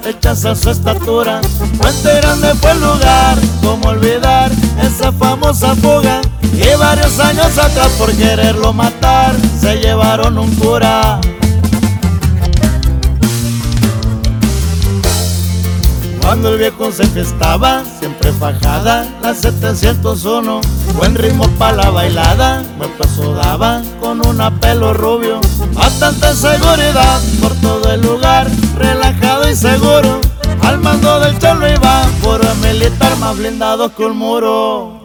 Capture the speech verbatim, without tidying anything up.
hechas a su estatura. Puente Grande fue el lugar, como olvidar esa famosa fuga. Y varios años atrás por quererlo matar se llevaron un cura. Cuando el viejo se fiestaba, siempre fajada la setecientos uno. Buen ritmo pa' la bailada, buen paso daba con un pelo rubio. Bastante seguridad por todo el lugar, relajado y seguro. Al mando del cholo iba, puro militar más blindado que un muro.